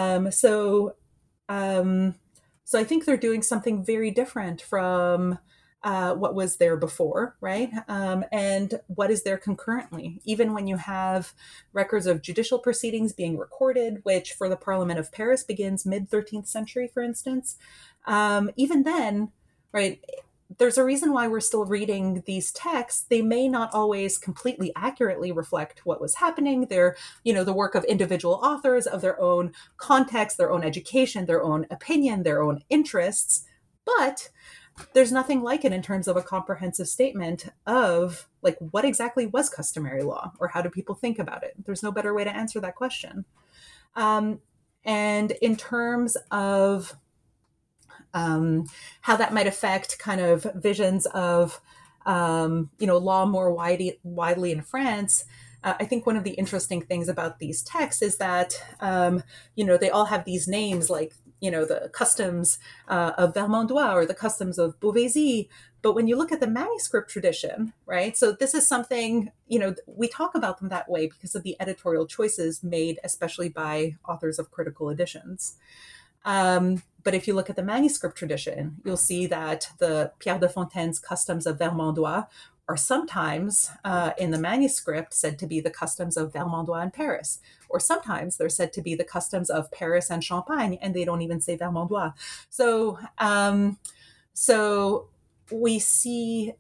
So I think they're doing something very different from what was there before, right? And what is there concurrently. Even when you have records of judicial proceedings being recorded, which for the Parliament of Paris begins mid-13th century, for instance, even then, right, there's a reason why we're still reading these texts. They may not always completely accurately reflect what was happening. They're, the work of individual authors, of their own context, their own education, their own opinion, their own interests. But there's nothing like it in terms of a comprehensive statement of like what exactly was customary law, or how do people think about it? There's no better way to answer that question. And in terms of how that might affect kind of visions of, law more widely in France. I think one of the interesting things about these texts is that, they all have these names like, the customs of Vermandois or the customs of Beauvaisis. But when you look at the manuscript tradition, right? So this is something, we talk about them that way because of the editorial choices made, especially by authors of critical editions. But if you look at the manuscript tradition, you'll see that the Pierre de Fontaine's customs of Vermandois are sometimes in the manuscript said to be the customs of Vermandois and Paris, or sometimes they're said to be the customs of Paris and Champagne, and they don't even say Vermandois. So, so we see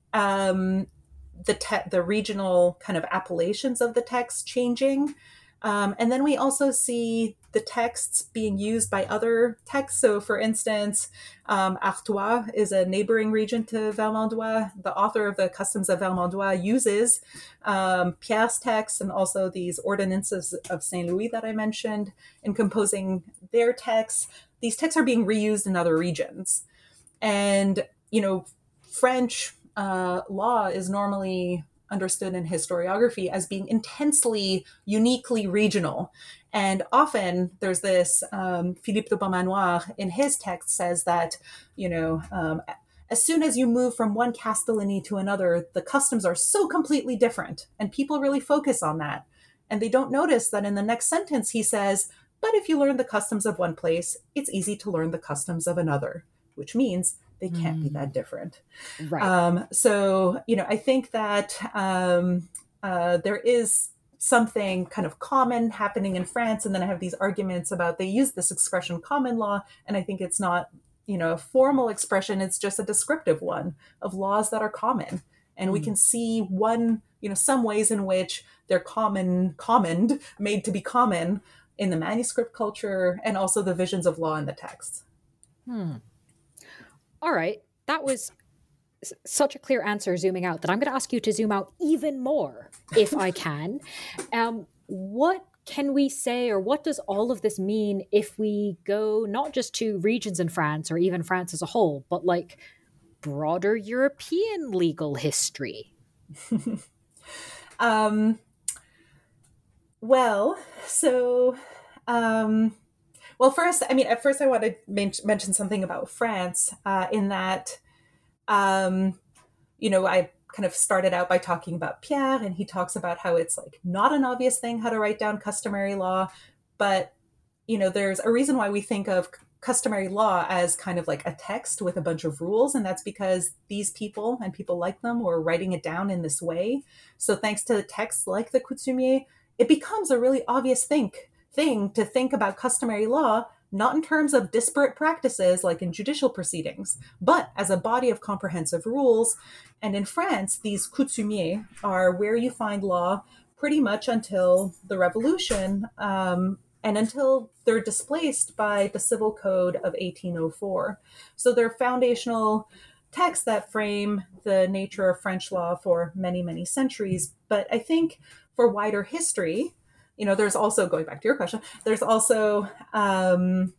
the regional kind of appellations of the text changing. And then we also see the texts being used by other texts. So for instance, Artois is a neighboring region to Vermandois. The author of the Customs of Vermandois uses Pierre's texts and also these ordinances of Saint Louis that I mentioned in composing their texts. These texts are being reused in other regions. And, French law is normally understood in historiography as being intensely, uniquely regional. And often there's this, Philippe de Beaumanoir in his text says that, as soon as you move from one castellany to another, the customs are so completely different. And people really focus on that. And they don't notice that in the next sentence, he says, but if you learn the customs of one place, it's easy to learn the customs of another, which means they can't be that different. Right. So, I think that there is something kind of common happening in France. And then I have these arguments about they use this expression common law. And I think it's not, a formal expression. It's just a descriptive one of laws that are common. And we can see some ways in which they're commoned, made to be common in the manuscript culture and also the visions of law in the text. All right. That was such a clear answer zooming out that I'm going to ask you to zoom out even more, if I can. What can we say, or what does all of this mean if we go not just to regions in France or even France as a whole, but like broader European legal history? First, at first I want to mention something about France in that, I kind of started out by talking about Pierre, and he talks about how it's like not an obvious thing how to write down customary law, but, there's a reason why we think of customary law as kind of like a text with a bunch of rules. And that's because these people and people like them were writing it down in this way. So thanks to texts like the Coutumier, it becomes a really obvious thing to think about customary law, not in terms of disparate practices like in judicial proceedings, but as a body of comprehensive rules. And in France, these coutumiers are where you find law pretty much until the Revolution, and until they're displaced by the Civil Code of 1804. So they're foundational texts that frame the nature of French law for many, many centuries. But I think for wider history, there's also, going back to your question, there's also kind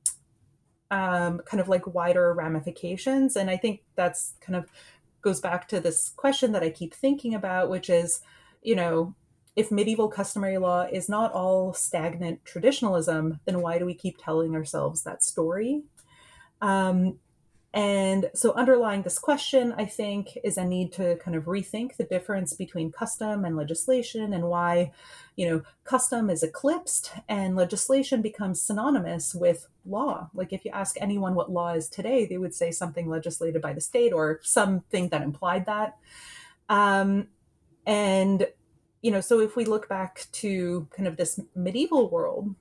of like wider ramifications. And I think that's kind of goes back to this question that I keep thinking about, which is, if medieval customary law is not all stagnant traditionalism, then why do we keep telling ourselves that story? And And so underlying this question, I think, is a need to kind of rethink the difference between custom and legislation, and why, custom is eclipsed and legislation becomes synonymous with law. Like if you ask anyone what law is today, they would say something legislated by the state or something that implied that. And, so if we look back to kind of this medieval world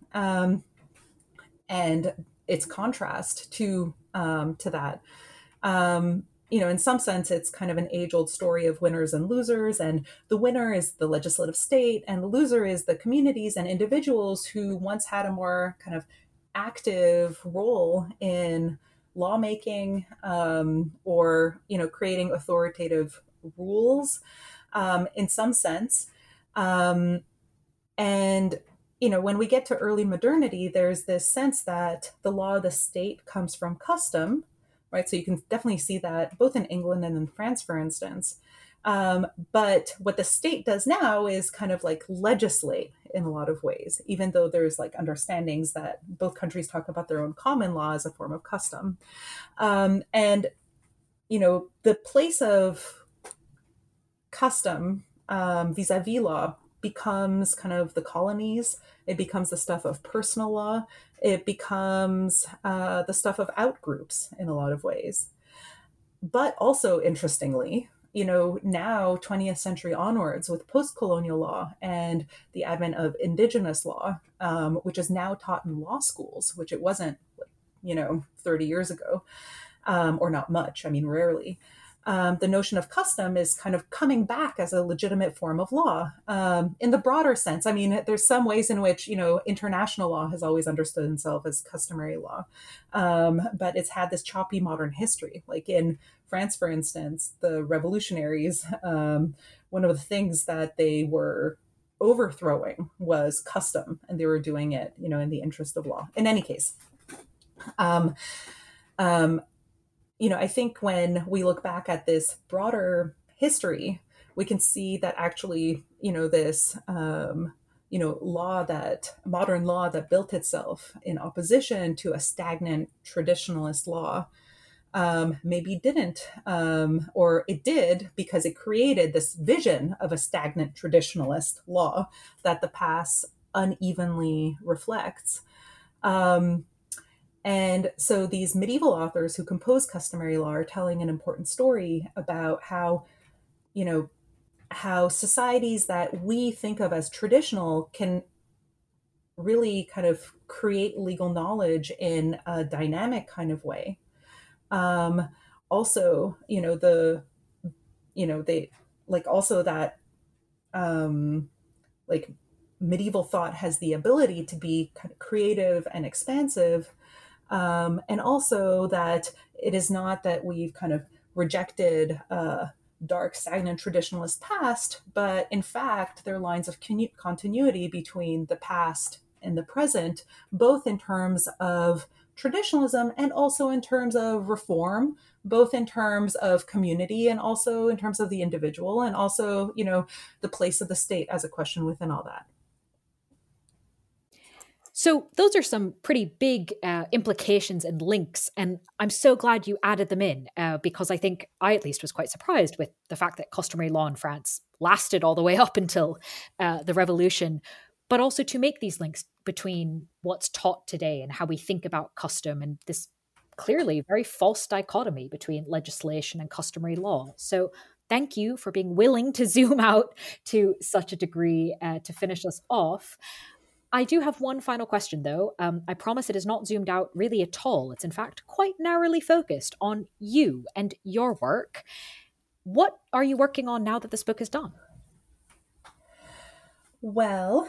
and its contrast to that, in some sense, it's kind of an age-old story of winners and losers, and the winner is the legislative state, and the loser is the communities and individuals who once had a more kind of active role in lawmaking or, creating authoritative rules in some sense. And, when we get to early modernity, there's this sense that the law of the state comes from custom, right? So you can definitely see that both in England and in France, for instance. But what the state does now is kind of like legislate in a lot of ways, even though there's like understandings that both countries talk about their own common law as a form of custom. And, the place of custom vis-a-vis law becomes kind of the colonies. It becomes the stuff of personal law. It becomes the stuff of outgroups in a lot of ways. But also, interestingly, now 20th century onwards with post-colonial law and the advent of indigenous law, which is now taught in law schools, which it wasn't, 30 years ago, or not much, rarely. The notion of custom is kind of coming back as a legitimate form of law in the broader sense. There's some ways in which, international law has always understood itself as customary law, but it's had this choppy modern history. Like in France, for instance, the revolutionaries, one of the things that they were overthrowing was custom, and they were doing it, in the interest of law. In any case, I think when we look back at this broader history, we can see that actually, this, modern law that built itself in opposition to a stagnant traditionalist law, maybe didn't, or it did because it created this vision of a stagnant traditionalist law that the past unevenly reflects. And so these medieval authors who compose customary law are telling an important story about how, how societies that we think of as traditional can really kind of create legal knowledge in a dynamic kind of way. Also, medieval thought has the ability to be kind of creative and expansive. And also that it is not that we've kind of rejected dark, stagnant traditionalist past, but in fact, there are lines of continuity between the past and the present, both in terms of traditionalism and also in terms of reform, both in terms of community and also in terms of the individual, and also, the place of the state as a question within all that. So those are some pretty big implications and links, and I'm so glad you added them in because I think I at least was quite surprised with the fact that customary law in France lasted all the way up until the Revolution, but also to make these links between what's taught today and how we think about custom and this clearly very false dichotomy between legislation and customary law. So thank you for being willing to zoom out to such a degree to finish us off. I do have one final question, though. I promise it is not zoomed out really at all. It's in fact quite narrowly focused on you and your work. What are you working on now that this book is done? Well,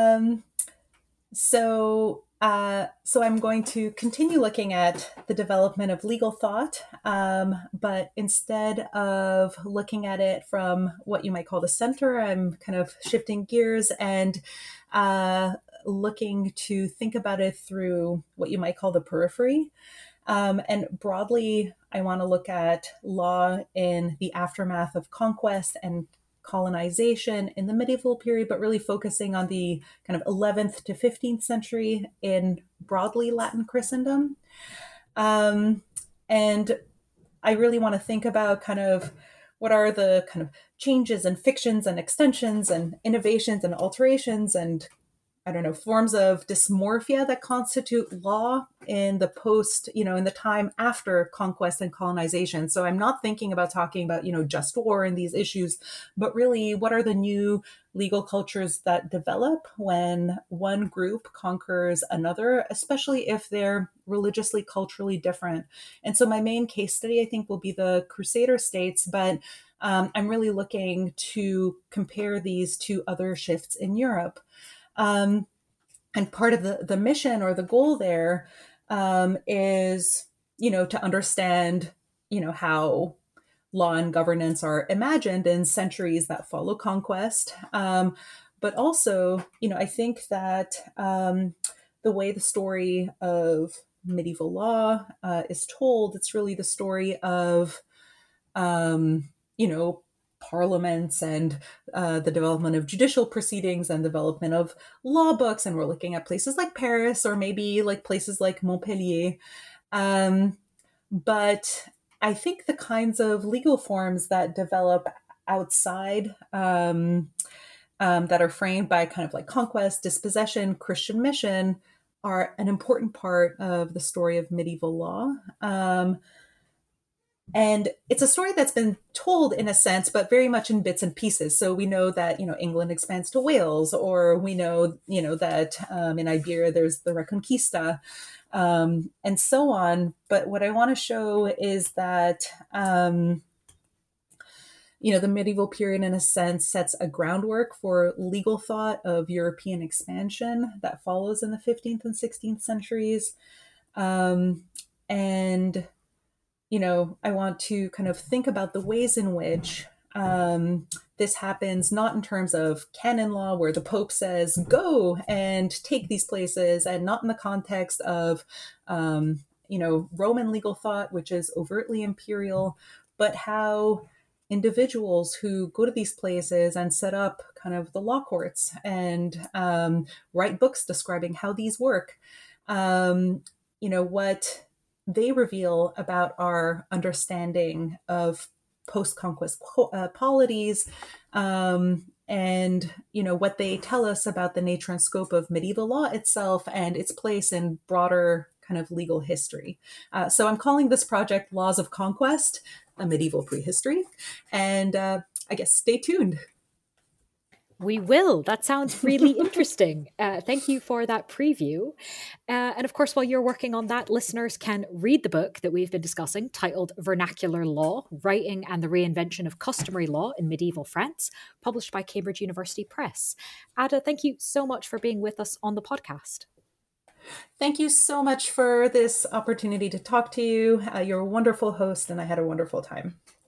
so I'm going to continue looking at the development of legal thought, but instead of looking at it from what you might call the center, I'm kind of shifting gears and looking to think about it through what you might call the periphery. And broadly, I want to look at law in the aftermath of conquest and colonization in the medieval period, but really focusing on the kind of 11th to 15th century in broadly Latin Christendom. And I really want to think about kind of what are the kind of changes and fictions and extensions and innovations and alterations and, I don't know, forms of dysmorphia that constitute law in the post, in the time after conquest and colonization. So I'm not thinking about talking about, just war and these issues, but really what are the new legal cultures that develop when one group conquers another, especially if they're religiously, culturally different. And so my main case study, I think, will be the Crusader states, but I'm really looking to compare these to other shifts in Europe. And part of the mission or the goal there is, to understand, how law and governance are imagined in centuries that follow conquest. But also, I think that the way the story of medieval law is told, it's really the story of, parliaments and the development of judicial proceedings and development of law books. And we're looking at places like Paris or maybe like places like Montpellier. But I think the kinds of legal forms that develop outside that are framed by kind of like conquest, dispossession, Christian mission are an important part of the story of medieval law. And it's a story that's been told in a sense, but very much in bits and pieces. So we know that, England expands to Wales, or we know, that in Iberia, there's the Reconquista, and so on. But what I want to show is that, the medieval period, in a sense, sets a groundwork for legal thought of European expansion that follows in the 15th and 16th centuries. And I want to kind of think about the ways in which this happens, not in terms of canon law, where the Pope says, go and take these places, and not in the context of, Roman legal thought, which is overtly imperial, but how individuals who go to these places and set up kind of the law courts and write books describing how these work, what they reveal about our understanding of post-conquest polities, and what they tell us about the nature and scope of medieval law itself and its place in broader kind of legal history. So I'm calling this project Laws of Conquest, a Medieval Prehistory, and I guess stay tuned. We will. That sounds really interesting. Thank you for that preview. And of course, while you're working on that, listeners can read the book that we've been discussing, titled Vernacular Law, Writing and the Reinvention of Customary Law in Medieval France, published by Cambridge University Press. Ada, thank you so much for being with us on the podcast. Thank you so much for this opportunity to talk to you. You're a wonderful host, and I had a wonderful time.